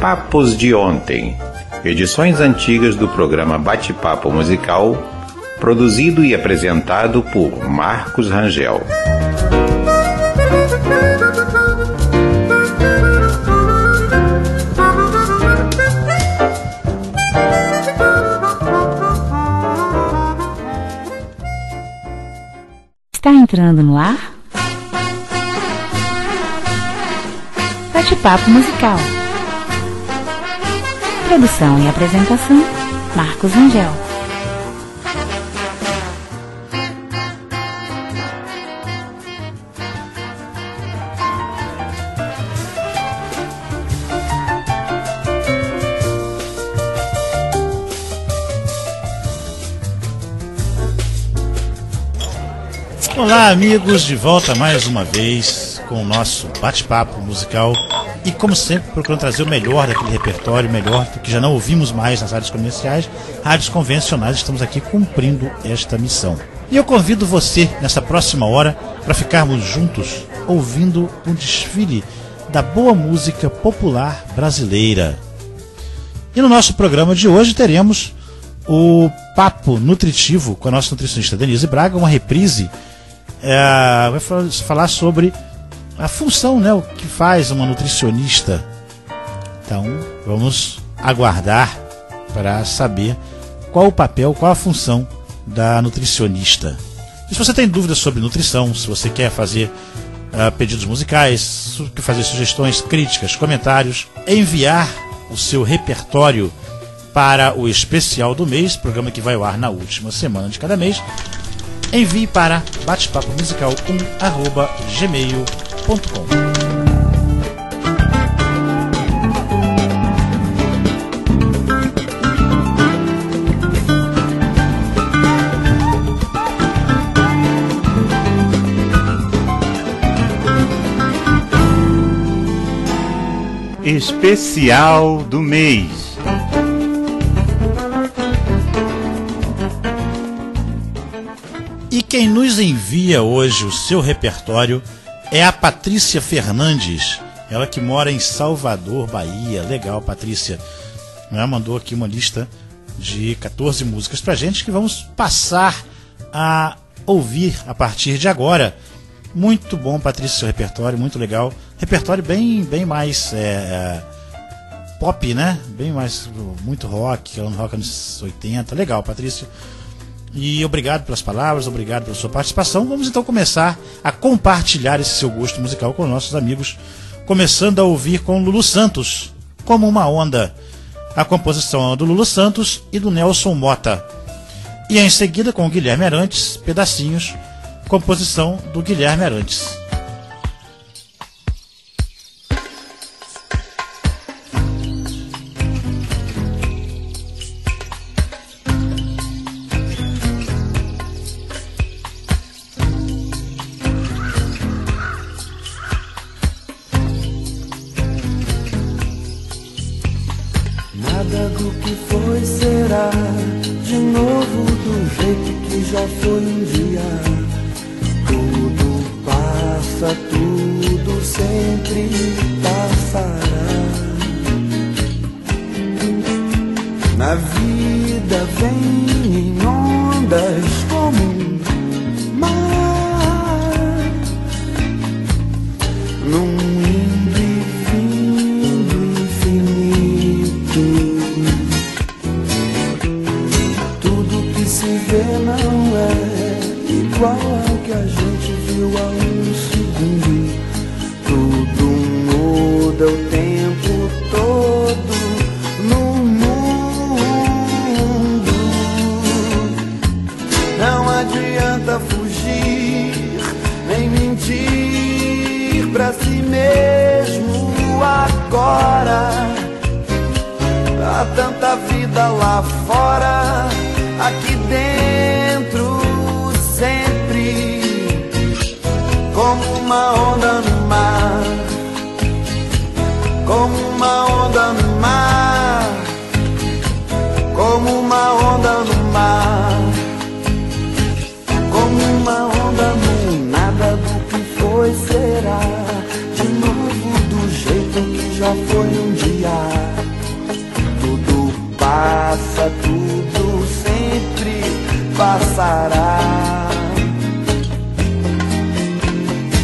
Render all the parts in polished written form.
Papos de Ontem, edições antigas do programa Bate-Papo Musical, produzido e apresentado por Marcos Rangel. Está entrando no ar? Bate-Papo Musical. Produção e apresentação, Marcos Rangel. Olá, amigos, de volta mais uma vez com o nosso bate-papo musical e, como sempre, procurando trazer o melhor daquele repertório, o melhor do que já não ouvimos mais nas rádios comerciais, rádios convencionais. Estamos aqui cumprindo esta missão. E eu convido você, nessa próxima hora, para ficarmos juntos ouvindo um desfile da boa música popular brasileira. E no nosso programa de hoje teremos o Papo Nutritivo com a nossa nutricionista Denise Braga, uma reprise. Vai falar sobre a função, né, o que faz uma nutricionista. Então vamos aguardar para saber qual o papel, qual a função da nutricionista. E se você tem dúvidas sobre nutrição, se você quer fazer pedidos musicais, fazer sugestões, críticas, comentários, enviar o seu repertório para o especial do mês, programa que vai ao ar na última semana de cada mês, envie para batepapomusical1@gmail.com. Especial do mês. E quem nos envia hoje o seu repertório é a Patrícia Fernandes, ela que mora em Salvador, Bahia. Legal, Patrícia. Mandou aqui uma lista de 14 músicas pra gente que vamos passar a ouvir a partir de agora. Muito bom, Patrícia, seu repertório, muito legal. Repertório bem mais pop, né? Bem mais, muito rock, rock anos 80. Legal, Patrícia. E obrigado pelas palavras, obrigado pela sua participação. Vamos então começar a compartilhar esse seu gosto musical com nossos amigos, começando a ouvir com Lulu Santos, Como uma Onda. A composição é do Lulu Santos e do Nelson Mota. E em seguida com o Guilherme Arantes, Pedacinhos, composição do Guilherme Arantes. Nada do que foi será de novo do jeito que já foi um dia. Tudo passa, tudo sempre passará. Na vida vem em ondas como um mar, num indo e vindo infinito. Tudo que se vê não é igual ao que a gente viu há um segundo. Tudo muda o tempo todo no mundo. Não adianta fugir, nem mentir pra si mesmo agora. Há tanta vida lá fora, aqui dentro sempre, como uma onda no mar, como uma onda no mar, como uma onda no mar, como uma onda no nada do que foi será, de novo do jeito que já foi um dia.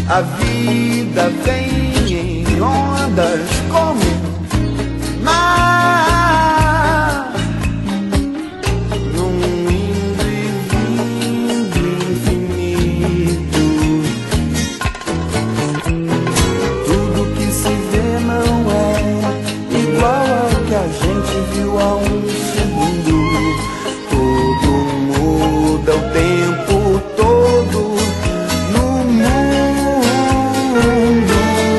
A vida vem em ondas como mar, num indo e vindo infinito. Tudo que se vê não é igual ao que a gente viu há um segundo. Tudo muda o tempo todo no mundo.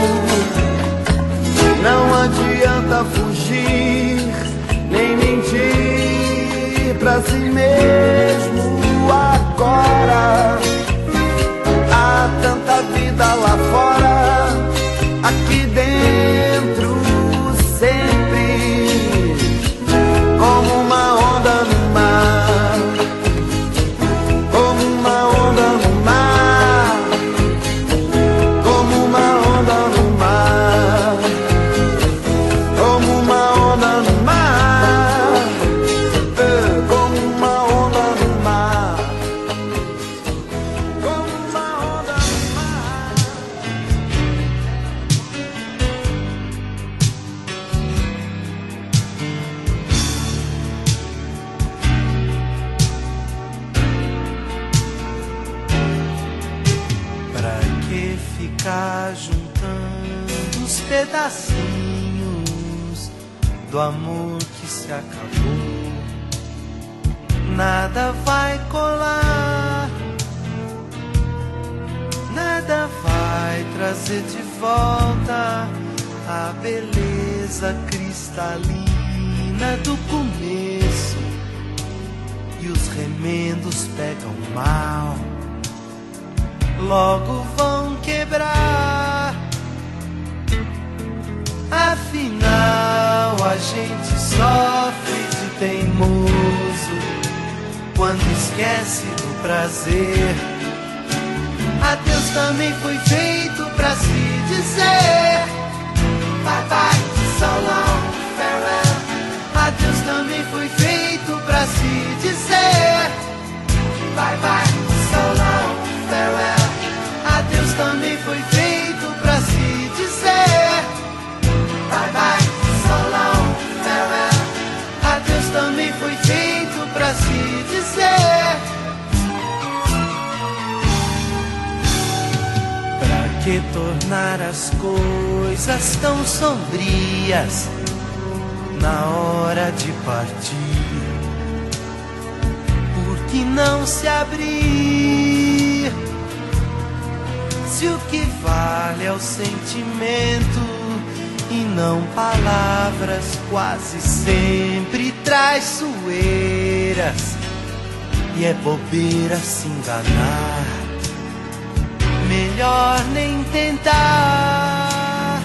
Não adianta fugir, nem mentir pra si mesmo agora. Há tanta vida lá fora, aqui dentro sempre, como uma onda no mar, como uma onda no mar, como uma onda no mar, como uma onda no mar, como uma onda no mar, como uma onda no mar. Pra que ficar juntando os pedacinhos do amor que se acabou? Nada vai colar, nada vai trazer de volta a beleza cristalina do começo. E os remendos pegam mal, logo vão quebrar. Afinal a gente sofre de teimoso quando esquece do prazer. Adeus também foi feito pra se dizer bye bye, so long, farewell. Adeus também foi feito pra se dizer bye bye, so long, farewell. Adeus também foi feito pra se dizer bye bye, so long, farewell. Adeus também foi feito pra se dizer. Pra que tornar as coisas tão sombrias na hora de partir? Por que não se abrir? Se o que vale é o sentimento e não palavras quase sempre traiçoeiras. E é bobeira se enganar, melhor nem tentar.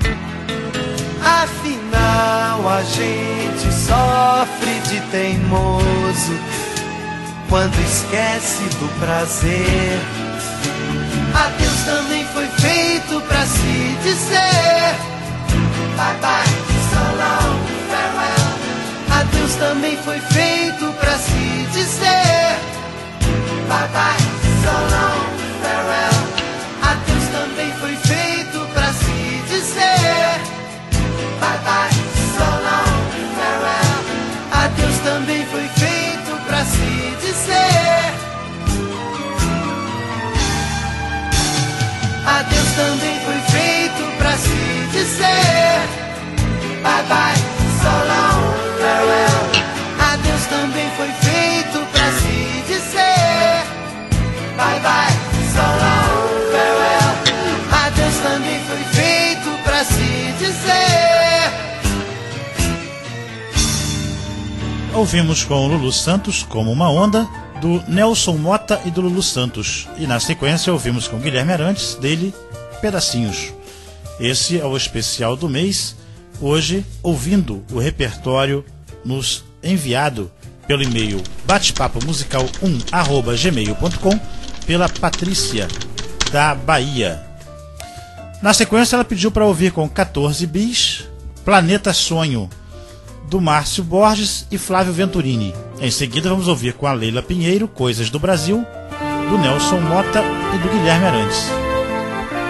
Afinal a gente sofre de teimoso quando esquece do prazer. Adeus também foi feito pra se dizer bye bye, so long, farewell. Adeus também foi feito pra se dizer bye bye, so long, farewell. Adeus também foi feito pra se dizer bye bye, so long, farewell. Adeus também foi feito pra se dizer. Adeus também foi feito pra se dizer bye bye, so long, farewell. Adeus também foi feito pra se dizer bye bye, so long, farewell. Adeus também foi feito pra se dizer. Ouvimos com o Lulu Santos, Como uma Onda, do Nelson Mota e do Lulu Santos. E na sequência ouvimos com Guilherme Arantes, dele, Pedacinhos. Esse é o especial do mês, hoje ouvindo o repertório nos enviado pelo e-mail batepapomusical1@gmail.com pela Patrícia, da Bahia. Na sequência ela pediu para ouvir com 14 bis, Planeta Sonho, do Márcio Borges e Flávio Venturini. Em seguida vamos ouvir com a Leila Pinheiro, Coisas do Brasil, do Nelson Mota e do Guilherme Arantes.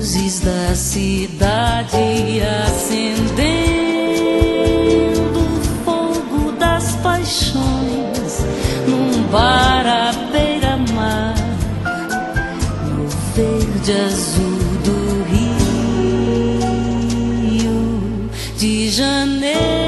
luzes da cidade acendendo o fogo das paixões num bar à beira-mar, no verde azul do Rio de Janeiro.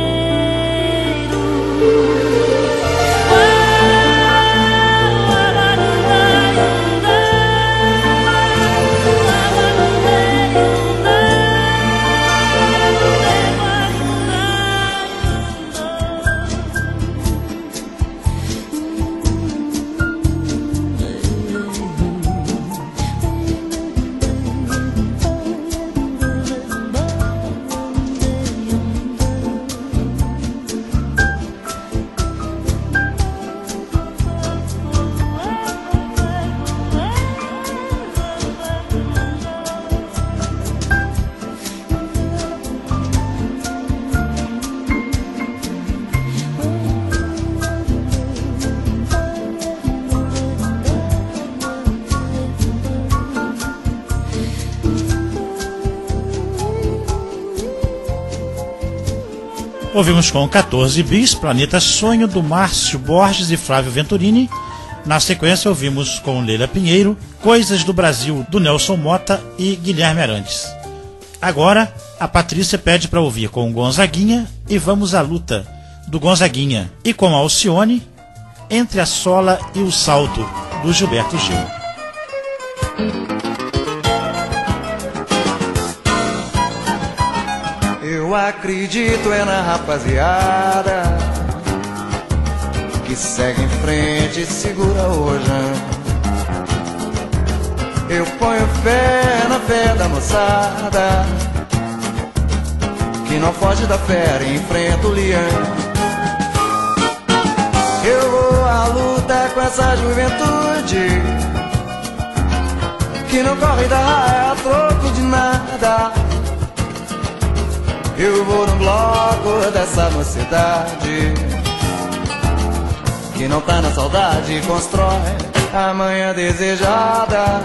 Ouvimos com 14 bis, Planeta Sonho, do Márcio Borges e Flávio Venturini. Na sequência ouvimos com Leila Pinheiro, Coisas do Brasil, do Nelson Mota e Guilherme Arantes. Agora, a Patrícia pede para ouvir com Gonzaguinha e Vamos à Luta, do Gonzaguinha. E com Alcione, Entre a Sola e o Salto, do Gilberto Gil. Eu acredito na rapaziada que segue em frente e segura o rojão. Eu ponho fé na fé da moçada que não foge da fera e enfrenta o leão. Eu vou à luta com essa juventude que não corre da raia a troco de nada. Eu vou no bloco dessa mocidade que não tá na saudade e constrói a manhã desejada.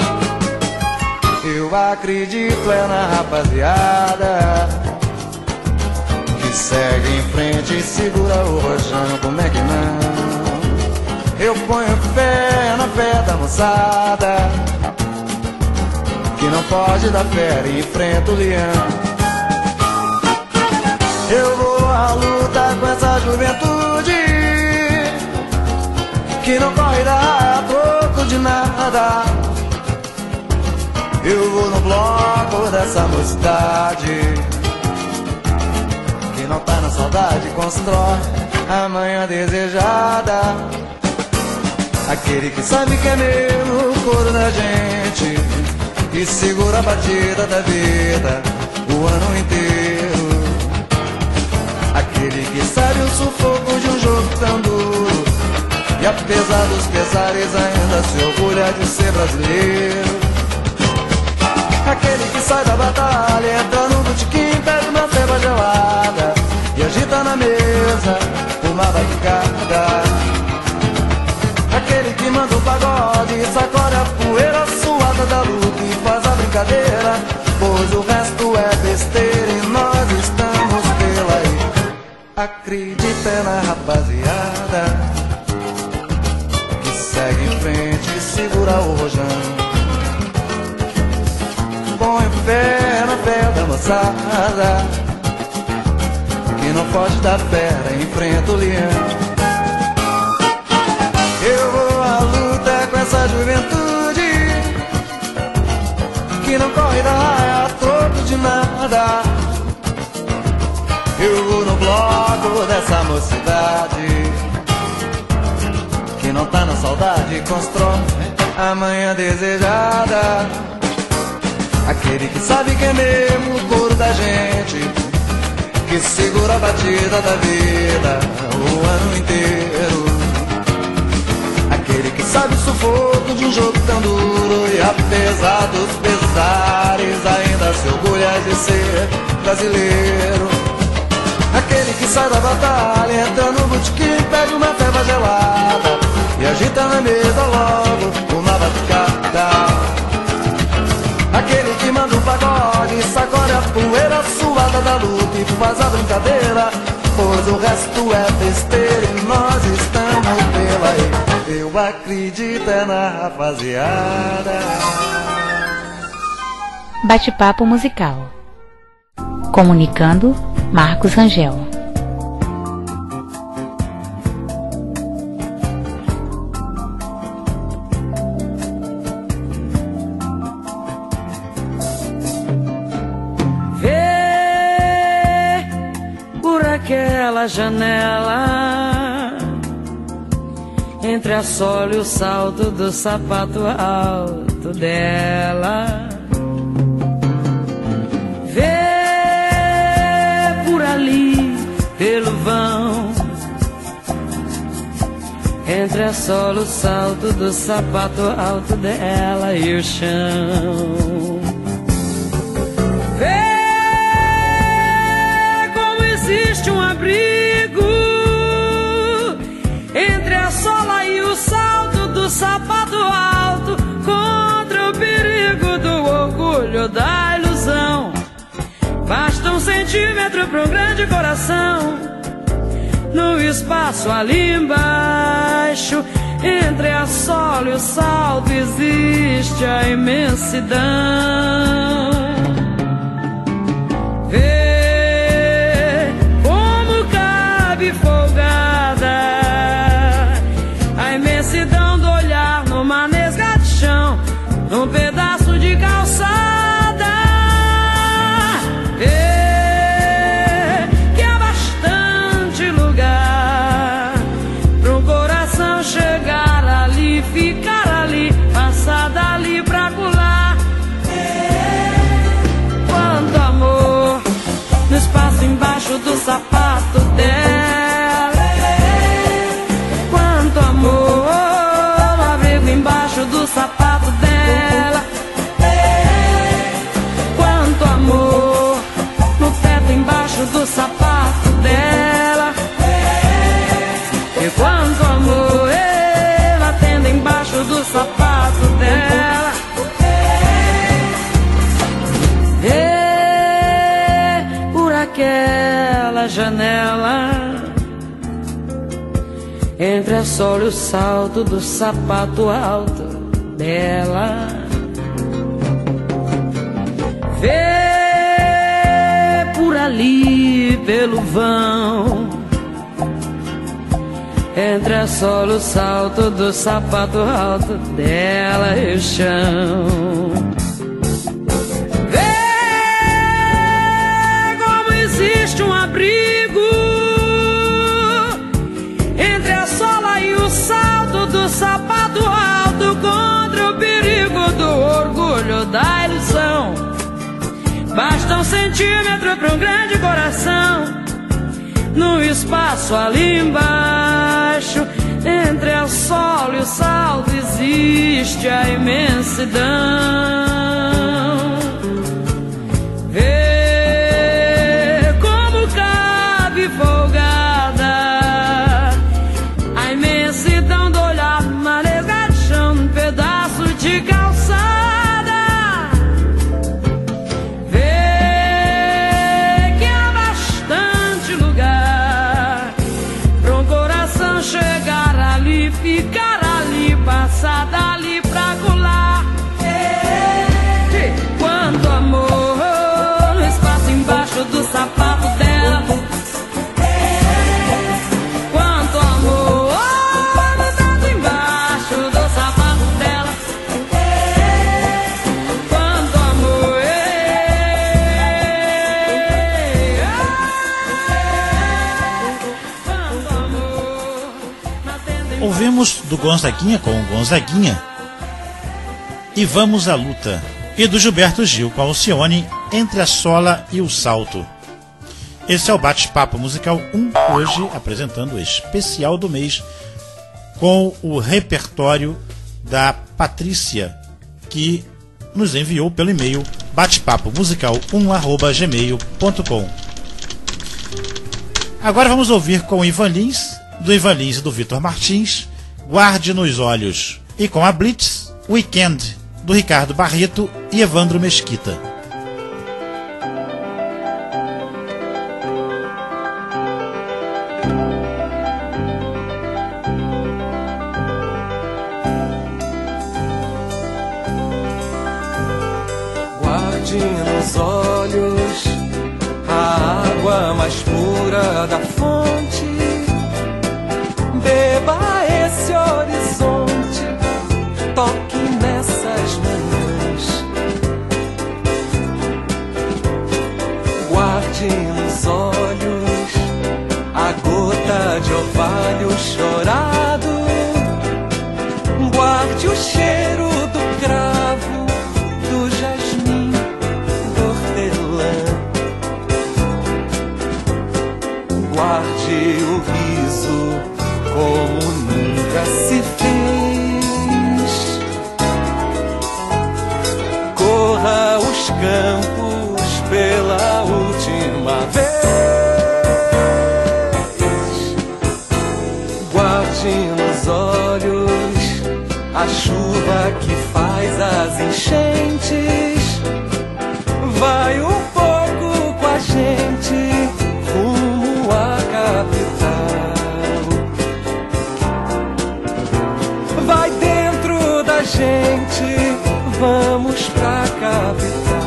Eu acredito na rapaziada que segue em frente e segura o rojão. Como é que não? Eu ponho fé na fé da moçada que não pode dar fé e enfrenta o leão. Eu vou à luta com essa juventude que não corre da raia a troco de nada. Eu vou no bloco dessa mocidade que não tá na saudade e constrói a manhã desejada. Aquele que sabe que é meu, o coro da gente, e segura a batida da vida o ano inteiro. Aquele que sabe o sufoco de um jogo tão duro e apesar dos pesares ainda se orgulha de ser brasileiro. Aquele que sai da batalha, entra no botequim, pede uma ceva gelada e agita na mesa uma barricada. Aquele que manda o pagode e sacode a poeira suada da luta e faz a brincadeira, pois o resto é besteira e nós estamos pela aí. Acredita na rapaziada que segue em frente e segura o rojão. Põe fé na fé da moçada que não foge da fera e enfrenta o leão. Eu vou à luta com essa juventude que não corre da raia a troco de nada. Eu vou no bloco dessa mocidade que não tá na saudade e constrói a manhã desejada. Aquele que sabe que é mesmo o couro da gente, que segura a batida da vida o ano inteiro. Aquele que sabe o sufoco de um jogo tão duro e apesar dos pesares ainda se orgulha de ser brasileiro. Aquele que sai da batalha, entra no botequim, pede uma ceva gelada e agita na mesa logo uma batucada. aquele que manda o pagode, sacode a poeira suada da luta e faz a brincadeira, pois o resto é besteira e nós estamos pela aí. Eu acredito é na rapaziada. Bate-papo musical. Comunicando, Marcos Rangel. Vê por aquela janela, entre a sola e o salto do sapato alto dela. Pelo vão, entre a sola, o salto do sapato alto dela e o chão. Vê como existe um abrigo entre a sola e o salto do sapato alto, contra o perigo do orgulho da ilusão. Basta 1 centímetro para um grande coração. No espaço ali embaixo, entre a sola e o salto, existe a imensidão. Vê como cabe folgada a imensidão do olhar numa nesga de chão, num pedaço de calçada. Ficar ali, passar dali pra colar. Quanto amor no espaço embaixo do sapato dela. Quanto amor no abrigo embaixo do sapato dela. Quanto amor no teto embaixo do sapato dela. E quanto amor embaixo do sapato dela. Vê por aquela janela, entre a sola e o salto do sapato alto dela. Vê por ali pelo vão, entre a sola, o salto do sapato alto dela e o chão. Vê como existe um abrigo entre a sola e o salto do sapato alto, contra o perigo do orgulho da ilusão. Basta 1 centímetro para um grande coração. No espaço ali embaixo, entre a sola e o salto, existe a imensidão. Vê como cabe folgada a imensidão do olhar, uma nesga de chão, num pedaço de calçada. Ficar ali, passar dali pra colar. Quanto amor no espaço embaixo do sapato dela. Quanto amor no teto embaixo do sapato dela. Quanto amor. Quanto amor. Ouvimos do Gonzaguinha com o Gonzaguinha E Vamos à Luta, e do Gilberto Gil com a Alcione, Entre a Sola e o Salto. Esse é o Bate-Papo Musical 1, hoje apresentando o especial do mês com o repertório da Patrícia, que nos enviou pelo e-mail batepapomusical1@gmail.com. Agora vamos ouvir com o Ivan Lins, do Ivan Lins e do Vitor Martins, Guarde nos Olhos, e com a Blitz, Weekend, do Ricardo Barreto e Evandro Mesquita. Guarde nos olhos a água mais pura da fonte, beba esse horizonte, toque nessas manhãs. Guarde nos olhos a gota de orvalho chorado, guarde o cheiro do cravo, do jasmim, do hortelã. Guarde o riso como nunca se fez. Corra os campos pela última vez. Guarde nos olhos a chuva que faz as enchentes. Vai um pouco com a gente rumo à capital. Vai dentro da gente, vamos pra capital.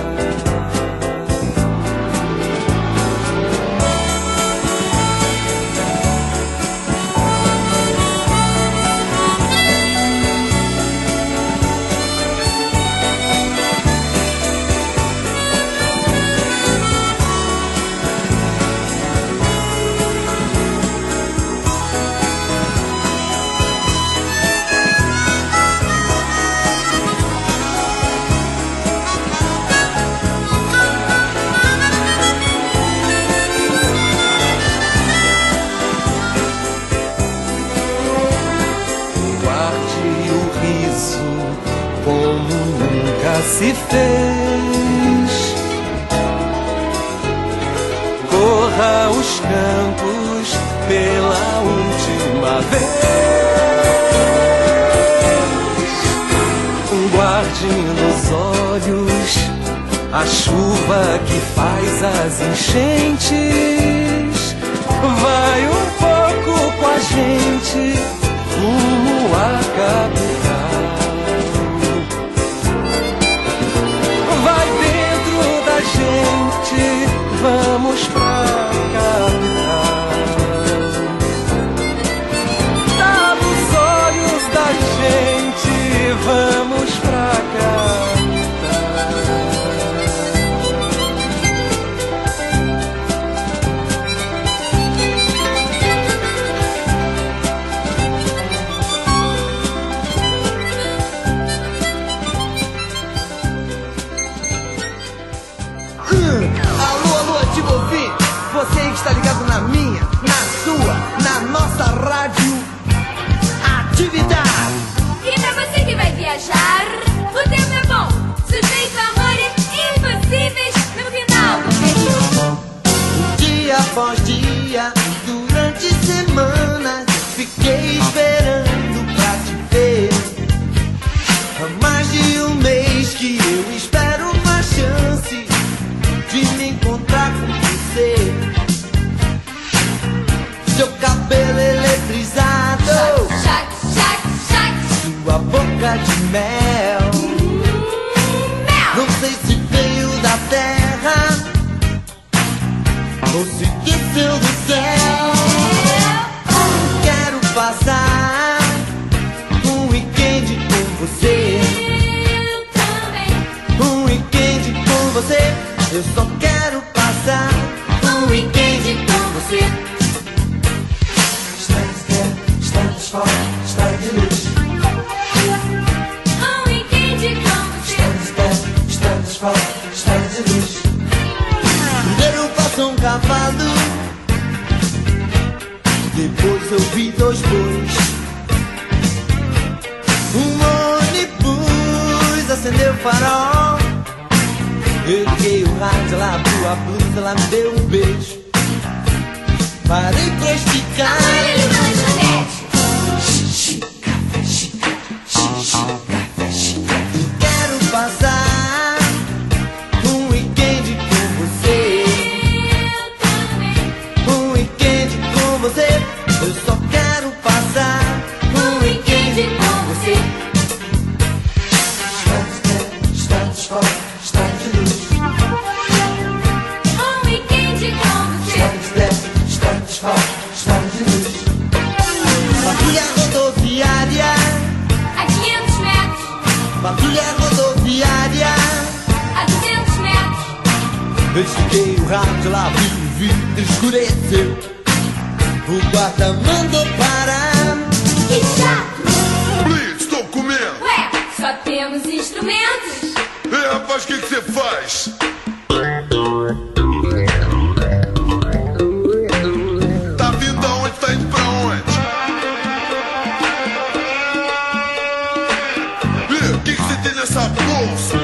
Se fez. Corra os campos pela última vez. Guarde nos olhos a chuva que faz as enchentes. Vai um pouco com a gente rumo à capital. Vai dentro da gente, vamos pra capital. Tá nos olhos da gente, vamos pra capital. Você está ligado na minha, na sua, na nossa rádio Atividade. E pra você que vai viajar, o tempo é bom, sujeito a amores impossíveis no final do mês. Dia após dia, durante semanas, fiquei esperando pra te ver. Há mais de um mês que eu espero uma chance de me encontrar com você. Seu cabelo eletrizado, Chac, chac, chac. sua boca de mel. Não sei se veio da terra ou se desceu do céu. Quero passar um weekend com você. Eu também. Um weekend com você. Eu só quero passar um weekend com você. Estamos fora, está de luz. Um weekend com você. Estamos fora, está de luz. Primeiro passou um cavalo, depois eu vi dois bois. Um ônibus acendeu o farol. Eu liguei o rádio, ela abriu a blusa, ela me deu um beijo. Parei pra esticar. Ele na lanchonete. Xixi, café, xixi, café, xixi. Desliguei o rádio, lá vi o vidro, escureceu. O guarda mandou parar. Que chato! Blitz, tô comendo! Ué, só temos instrumentos. Rapaz, o que você faz? Tá vindo aonde? Tá indo pra onde? O que você tem nessa bolsa?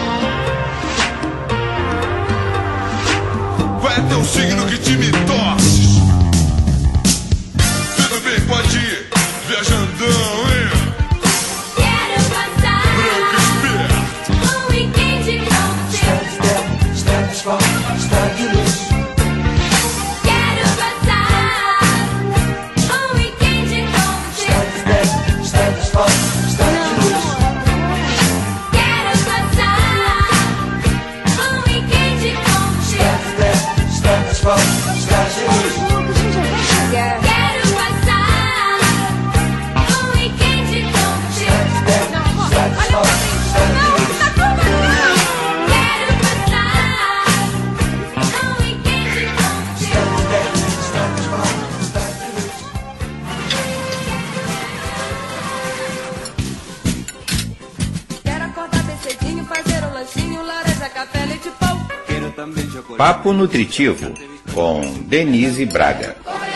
Qual é teu signo, que time torces? Tudo bem, pode ir. Viajandão, hein? Quero passar Branco esperto. um weekend com você. Status quo, está de luz. Quero passar um weekend com você. Status quo, está de luz. Quero passar um weekend com você. Status quo, está de luz. Quero passar um weekend com você. Status quo, está de luz. Quero passar um weekend com você. Status quo, está de luz. Quero acordar bem cedinho, fazer um lanchinho, laranja, café, leite, pão. Quero também chocolate. Papo Nutritivo, com Denise Braga.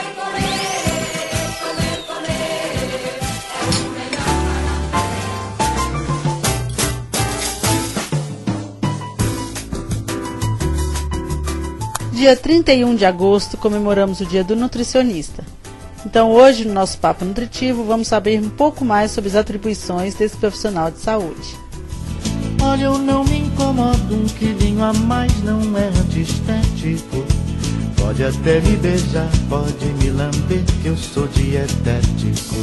Dia 31 de agosto comemoramos o Dia do Nutricionista. Então hoje, no nosso Papo Nutritivo, vamos saber um pouco mais sobre as atribuições desse profissional de saúde. Olha, eu não me incomodo, um quilinho a mais não é antiestético. Pode até me beijar, pode me lamber, que eu sou dietético.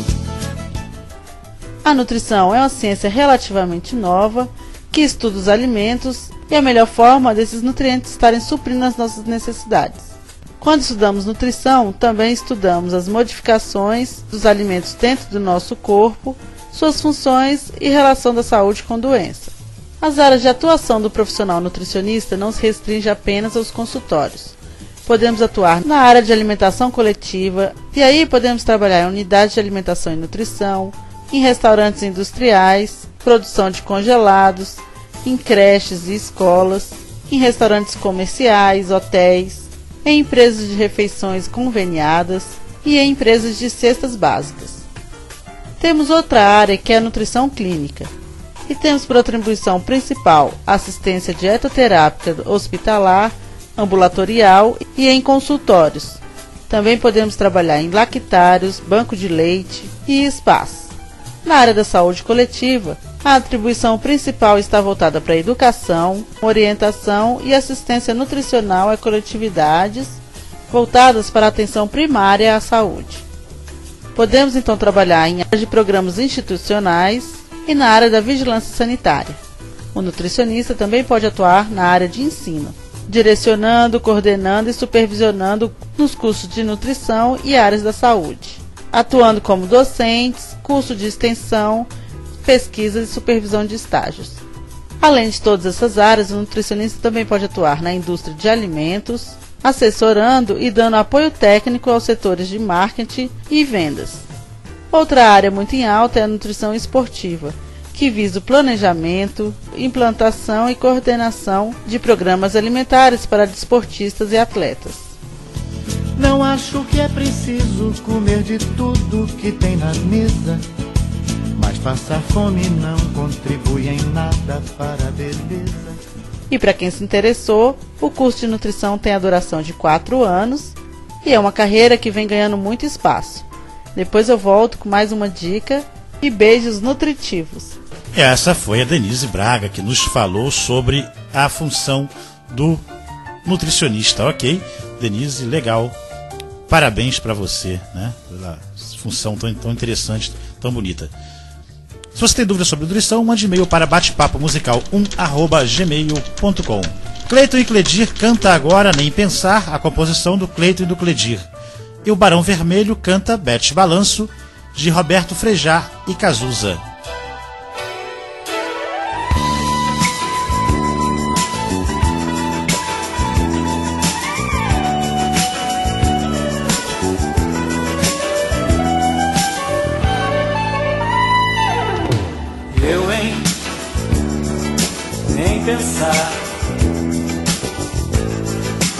A nutrição é uma ciência relativamente nova, que estuda os alimentos e a melhor forma desses nutrientes estarem suprindo as nossas necessidades. Quando estudamos nutrição, também estudamos as modificações dos alimentos dentro do nosso corpo, suas funções e relação da saúde com doença. As áreas de atuação do profissional nutricionista não se restringe apenas aos consultórios. Podemos atuar na área de alimentação coletiva, e aí podemos trabalhar em unidades de alimentação e nutrição, em restaurantes industriais, produção de congelados, em creches e escolas, em restaurantes comerciais, hotéis, em empresas de refeições conveniadas e em empresas de cestas básicas. Temos outra área que é a nutrição clínica, e temos por atribuição principal a assistência dietoterápica hospitalar, ambulatorial e em consultórios. Também podemos trabalhar em lactários, banco de leite e spas. Na área da saúde coletiva, a atribuição principal está voltada para a educação, orientação e assistência nutricional a coletividades voltadas para a atenção primária à saúde. Podemos então trabalhar em áreas de programas institucionais e na área da vigilância sanitária. O nutricionista também pode atuar na área de ensino, direcionando, coordenando e supervisionando nos cursos de nutrição e áreas da saúde, atuando como docentes, curso de extensão, pesquisa e supervisão de estágios. Além de todas essas áreas, o nutricionista também pode atuar na indústria de alimentos, assessorando e dando apoio técnico aos setores de marketing e vendas. Outra área muito em alta é a nutrição esportiva, que visa o planejamento, implantação e coordenação de programas alimentares para desportistas e atletas. Não acho que é preciso comer de tudo que tem na mesa, mas passar fome não contribui em nada para a beleza. E para quem se interessou, o curso de nutrição tem a duração de 4 anos e é uma carreira que vem ganhando muito espaço. Depois eu volto com mais uma dica e beijos nutritivos. Essa foi a Denise Braga, que nos falou sobre a função do nutricionista, ok? Denise, legal. Parabéns para você, né? Pela função tão interessante, tão bonita. Se você tem dúvidas sobre nutrição, mande e-mail para batepapomusical1@gmail.com. Cleiton e Cledir canta agora Nem Pensar, a composição do Cleiton e do Cledir. E o Barão Vermelho canta Bete Balanço, de Roberto Frejá e Cazuza.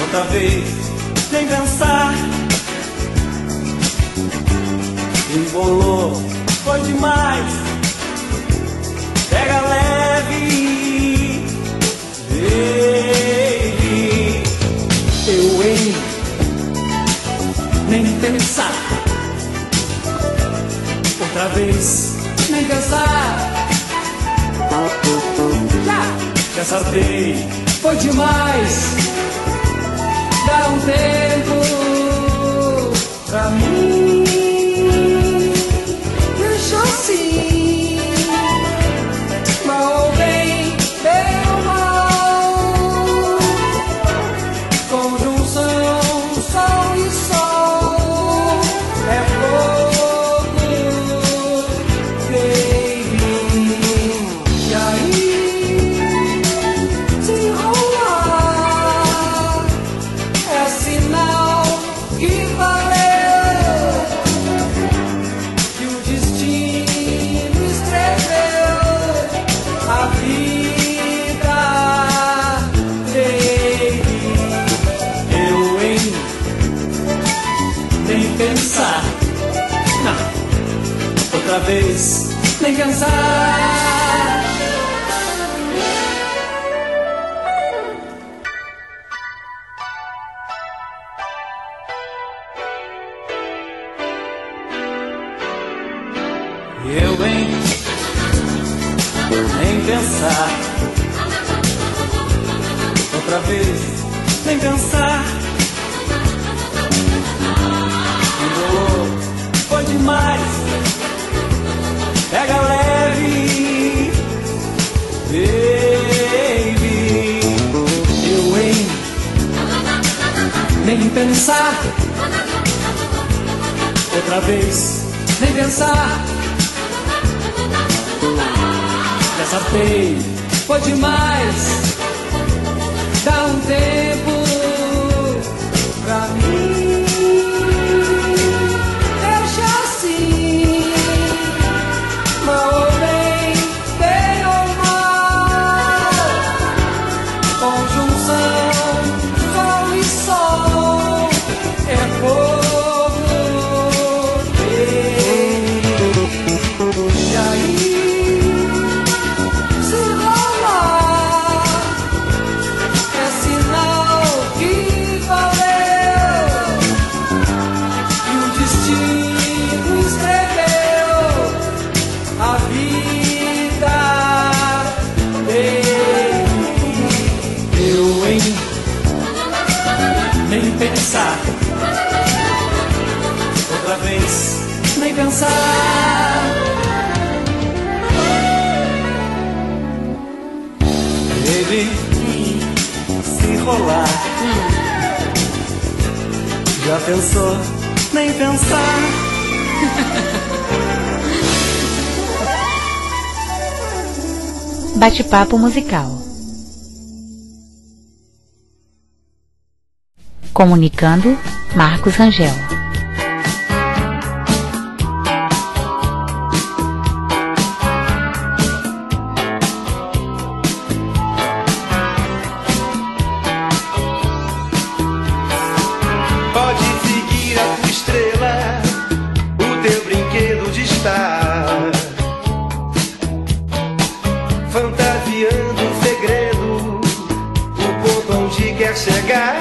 outra vez, nem pensar. Embolou, foi demais. Pega leve, baby. Eu nem pensar. Outra vez, nem pensar. Já acertei, foi demais. Dá um tempo pra mim. Deixa assim, mal ou bem, bem ou mal. Conjunção, sol e sol é fogo, baby. E aí, se rolar, é sinal que valeu, que o destino escreveu a vida, baby. Eu nem pensar, não, outra vez, nem pensar. Eu nem pensar. Outra vez, nem pensar. Embolou, foi demais. Pega leve, baby. Eu nem pensar. Outra vez, nem pensar. Já acertei, foi demais. Dá um tempo pra mim. Deixa assim, mal ou bem, bem ou mal. Conjunção, sol e sol é fogo, baby. E aí, pensar. Outra vez, nem pensar. Baby, se rolar, já pensou? Nem pensar. Bate-papo musical. Comunicando, Marcos Rangel. Pode seguir a tua estrela, o teu brinquedo de estar fantasiando um segredo, o ponto onde quer chegar.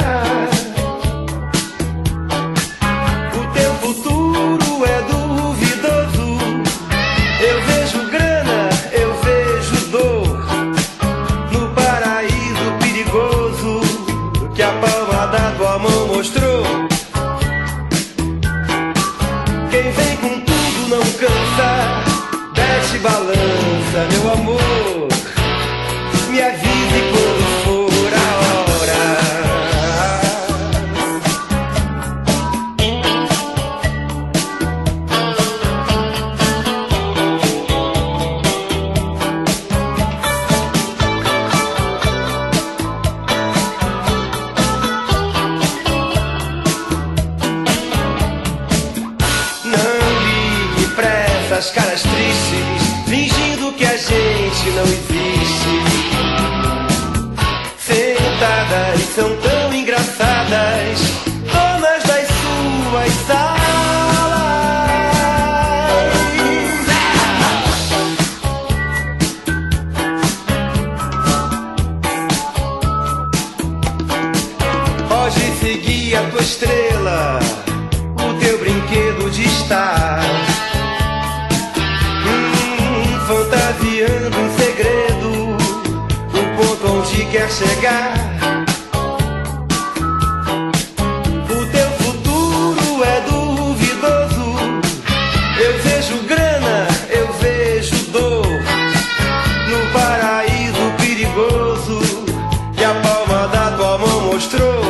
Balança, meu amor, me avise quando for a hora. Não ligue pra essas caras tristes, fingindo que a gente não existe. Sentadas são tão engraçadas. segui a tua estrela, o teu brinquedo de estar, fantasiando um segredo, o ponto onde quer chegar. O teu futuro é duvidoso, eu vejo grana, eu vejo dor, no paraíso perigoso que a palma da tua mão mostrou.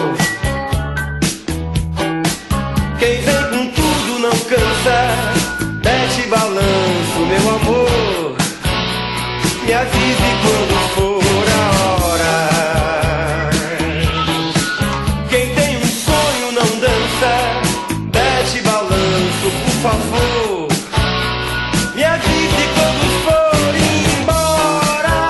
Quem vem com tudo não cansa, desce balanço, meu amor, me avise quando for a hora. Quem tem um sonho não dança, desce balanço, por favor, me avise quando for embora.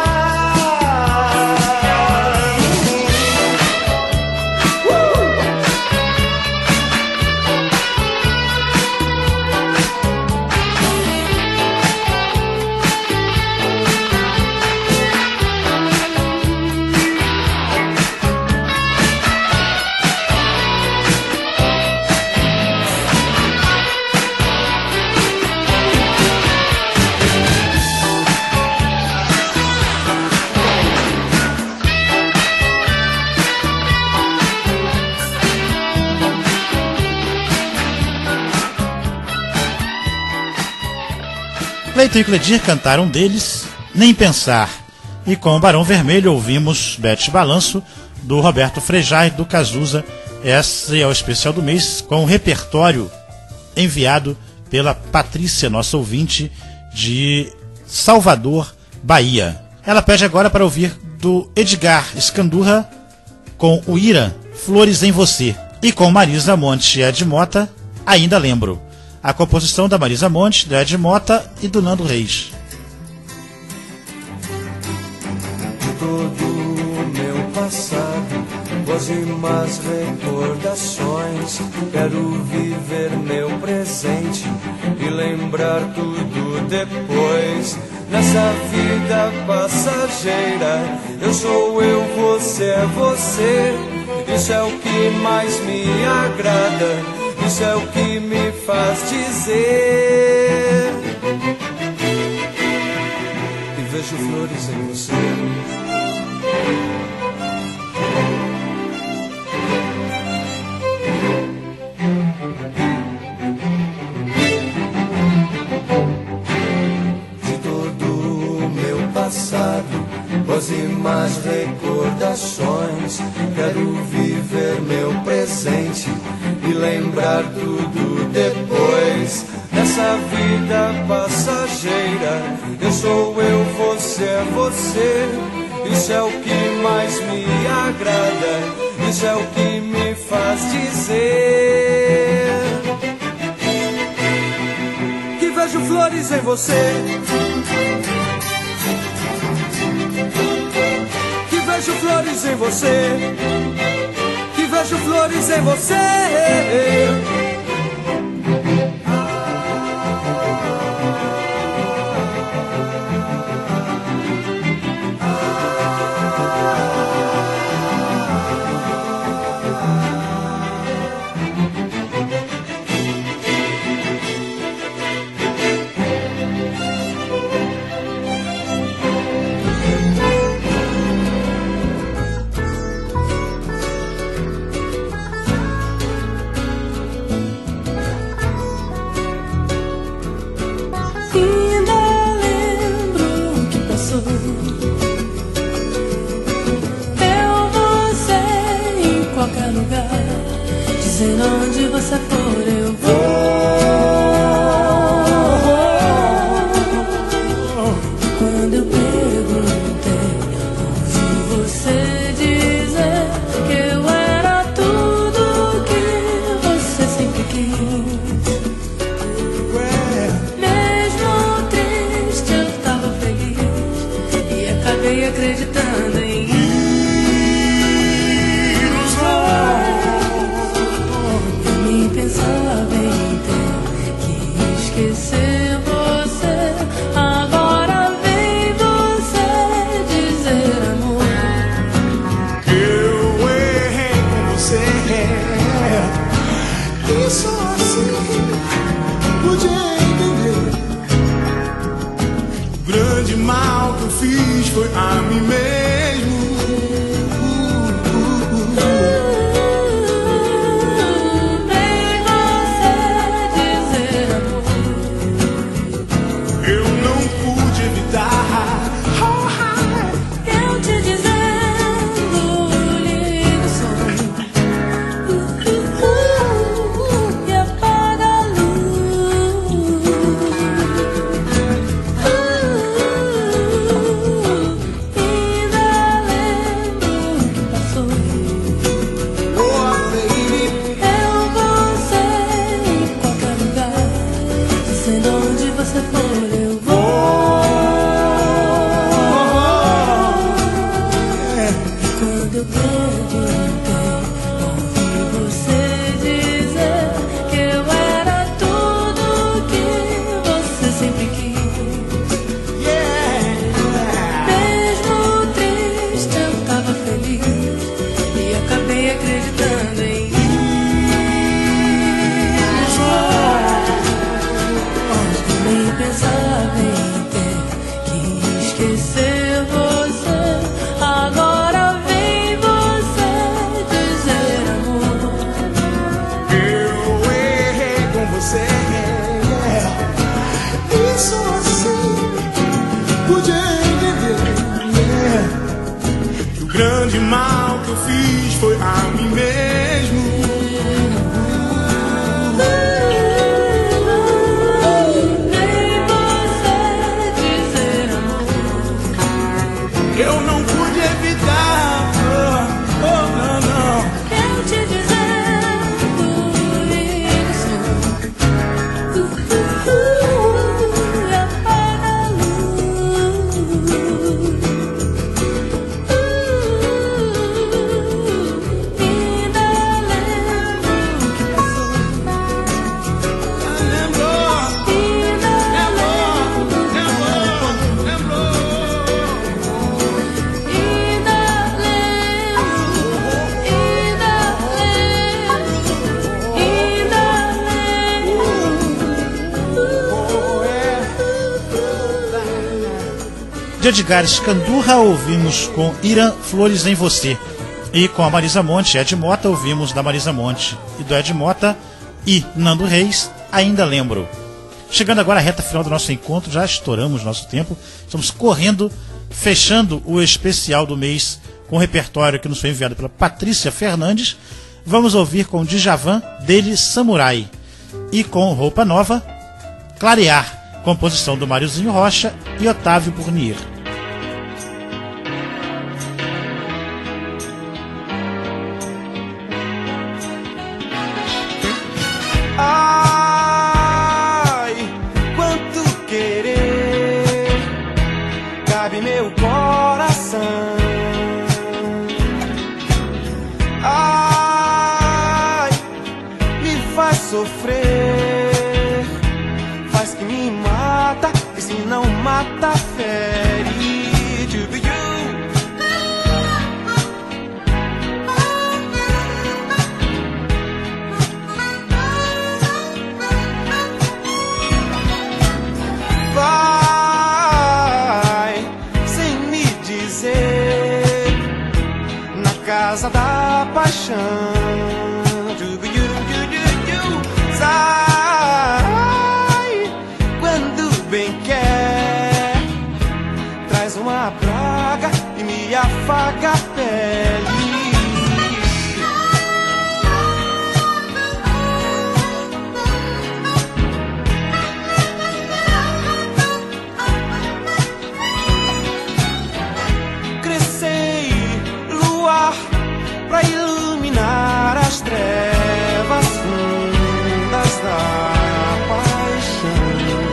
Cleiton e Cledir cantaram deles Nem Pensar, e com o Barão Vermelho ouvimos Bete Balanço, do Roberto Frejá e do Cazuza. Esse é o especial do mês, com o repertório enviado pela Patrícia, nossa ouvinte de Salvador, Bahia. Ela pede agora para ouvir do Edgar Escandurra com o Ira, Flores em Você, e com Marisa Monte e Ed Mota, Ainda Lembro. A composição da Marisa Monte, do Ed Mota e do Nando Reis. De todo o meu passado, boas e más recordações, quero viver meu presente e lembrar tudo depois. Nessa vida passageira, eu sou eu, você é você. Isso é o que mais me agrada, isso é o que me faz dizer. E vejo flores em você. De todo o meu passado, boas e más recordações, quero viver meu presente e lembrar tudo depois. Nessa vida passageira, eu sou eu, você é você. Isso é o que mais me agrada, isso é o que me faz dizer que vejo flores em você, que vejo flores em você, que vejo flores em você. Dizendo onde você for, eu vou. Quando eu perguntei, ouvi você dizer que eu era tudo que você sempre quis. Mesmo triste, eu tava feliz e acabei acreditando em grande mal que eu fiz foi a mim mesmo. Nem você dizer amor. Eu não pude evitar, não, não. Eu te dizendo isso. E apaga a luz. Ainda lembro o que passou. De Edgar Escandurra ouvimos com Irã Flores em Você. E com a Marisa Monte, Ed Mota, ouvimos da Marisa Monte e do Ed Mota e Nando Reis, Ainda Lembro. Chegando agora à reta final do nosso encontro, já estouramos nosso tempo, estamos correndo, fechando o especial do mês com o repertório que nos foi enviado pela Patrícia Fernandes. Vamos ouvir com Djavan, dele Samurai. E com Roupa Nova, Clarear, composição do Máriozinho Rocha e Otávio Burnier. Ai, quanto querer cabe meu coração. Ai, me faz sofrer, faz que me mata, e se não mata, fere. Vai sem me dizer, na casa da paixão. Sai quando bem quer, traz uma praga e me afaga a pele. Crescei luar pra iluminar as trevas fundas da paixão.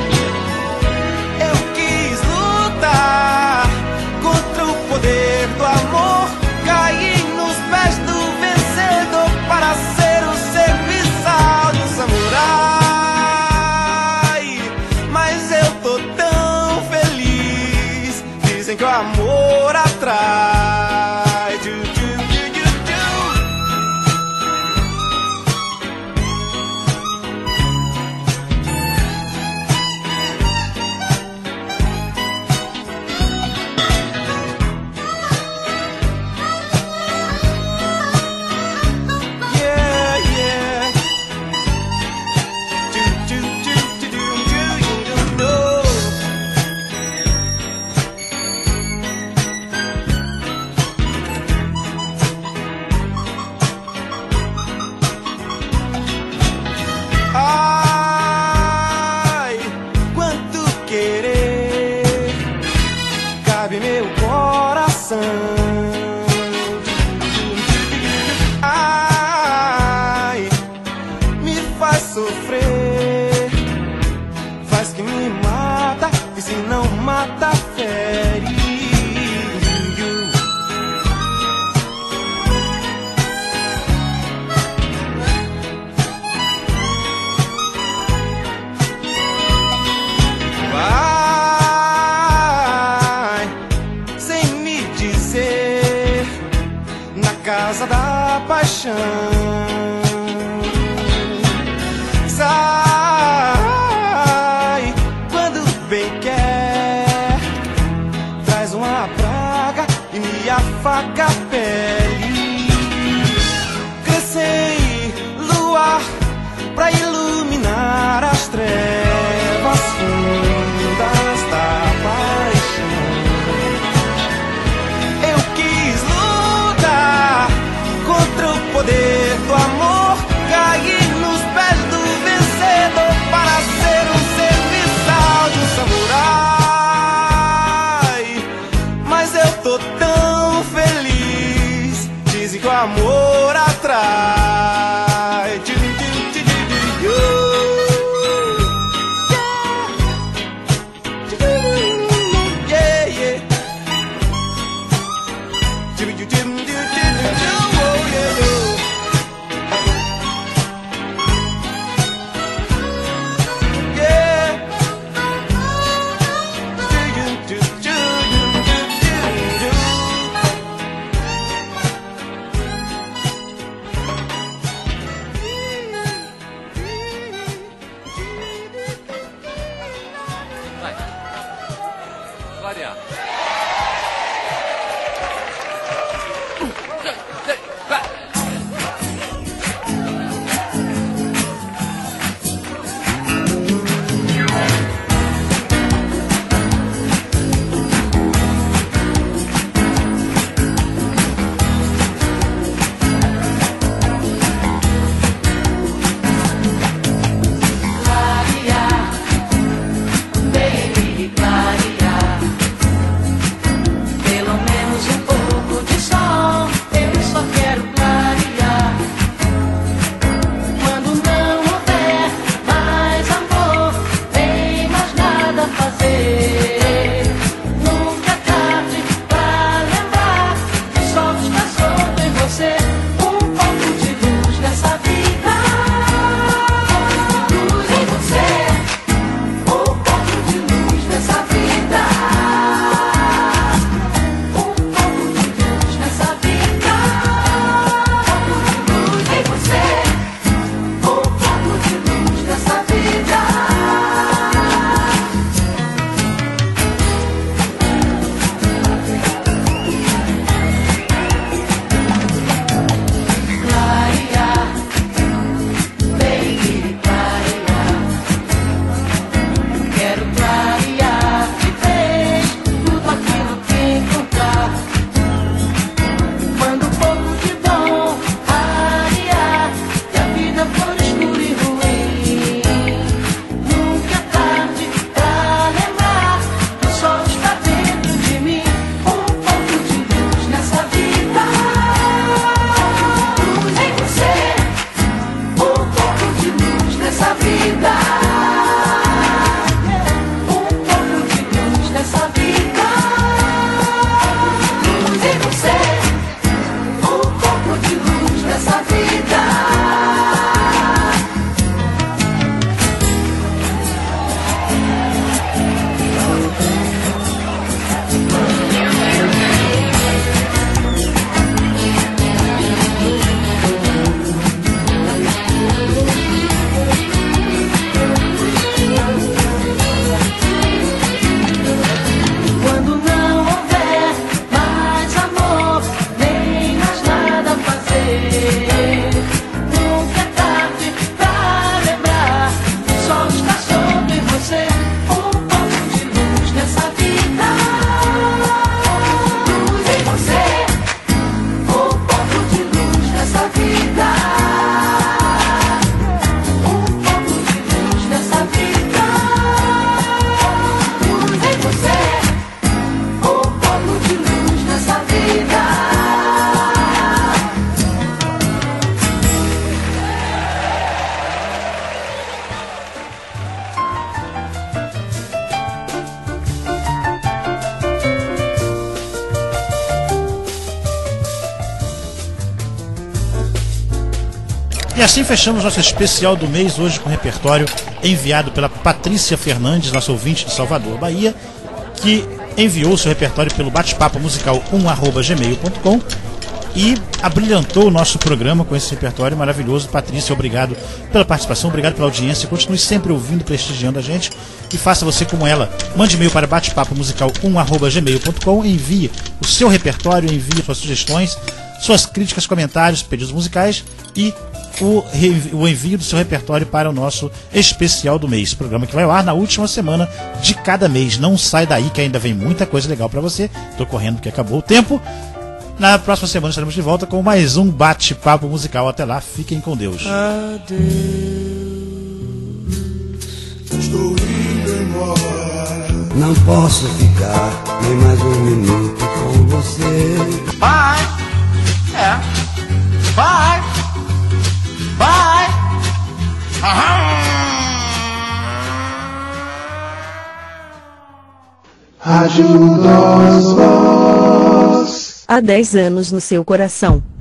Eu quis lutar contra o poder do amor, caí nos pés do vencedor para ser o serviçal de um samurai. Mas eu tô tão feliz, dizem que o amor atrai. Ai, quanto querer cabe meu coração. Ai, me faz sofrer, faz que me mata, e se não mata, fere. casa da paixão. Sai quando bem quer, traz uma praga e me afaga a pele. Crescei luar pra iluminar as trevas fundas da paixão. Eu quis lutar contra o poder do amor, cair nos pés do vencedor para ser um serviçal de um samurai. Mas eu tô tão feliz, dizem que o amor atrai. E assim fechamos nosso especial do mês hoje com o repertório enviado pela Patrícia Fernandes, nossa ouvinte de Salvador, Bahia, que enviou seu repertório pelo bate-papo musical 1@gmail.com. e abrilhantou o nosso programa com esse repertório maravilhoso. Patrícia, obrigado pela participação, obrigado pela audiência. Continue sempre ouvindo, prestigiando a gente e faça você como ela. Mande e-mail para batepapomusical1@gmail.com, envie o seu repertório, envie suas sugestões, suas críticas, comentários, pedidos musicais e o envio do seu repertório para o nosso especial do mês, programa que vai ao ar na última semana de cada mês. Não sai daí que ainda vem muita coisa legal para você. Tô correndo porque acabou o tempo. Na próxima semana estaremos de volta com mais um bate-papo musical. Até lá, fiquem com Deus. Adeus, estou indo embora. Não posso ficar nem mais um minuto com você. Bye. Bye. Bye. Rádio Voz. Há 10 anos no seu coração.